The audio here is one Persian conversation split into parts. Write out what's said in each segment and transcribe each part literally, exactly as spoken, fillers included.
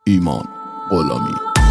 ایمان غلامی.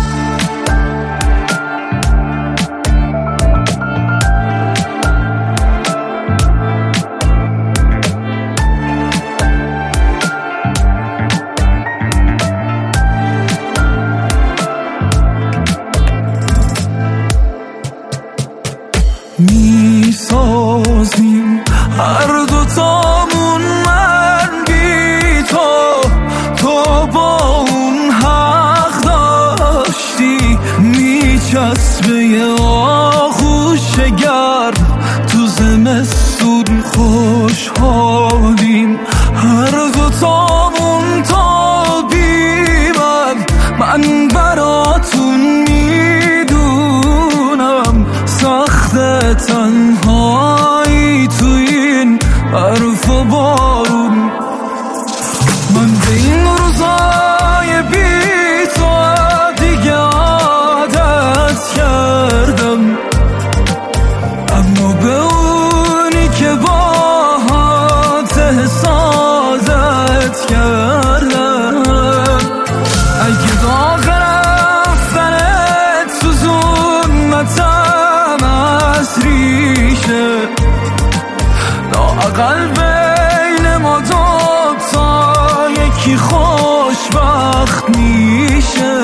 می سازیم هر دوتامون من بی تو، تو با اون حق داشتی. می چسبه یه آغوش گرم تو زمستون خوشحالیم. هر دوتامون تابیمن، من براتون میدونم سخت تنهایی تو این برف و بارون. من به این روزای بی تو دیگه عادت کردم، اما به اونی که باهات حسادت کردم. اگه داغ رفتنت سوزوندتم از ریشه، لااقل بین ما دوتا یکی خوشبخت میشه.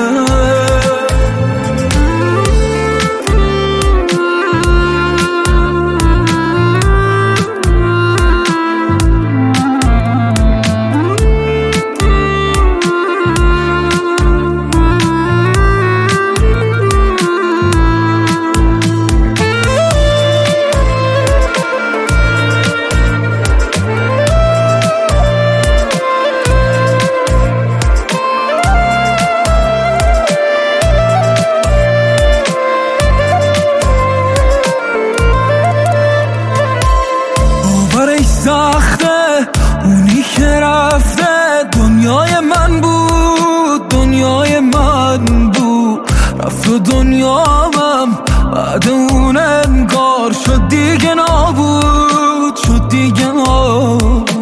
سخته اونی که رفته دنیای من بود، دنیای من بود. رفت و دنیامم بعد اون انگار شد دیگه نابود، شد دیگه نابود.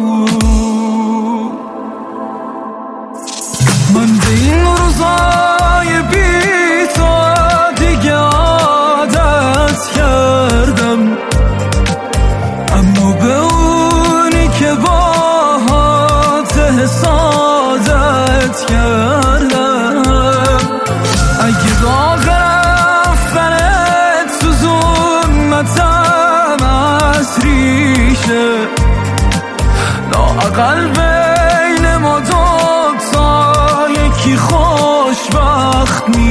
من به این روزای بی تو دیگه عادت کردم، اما به اونی که باهات حسادت کردم. اگه داغ رفتنت سوزوندتم از ریشه، لااقل بین ما دوتا یکی خوشبخت می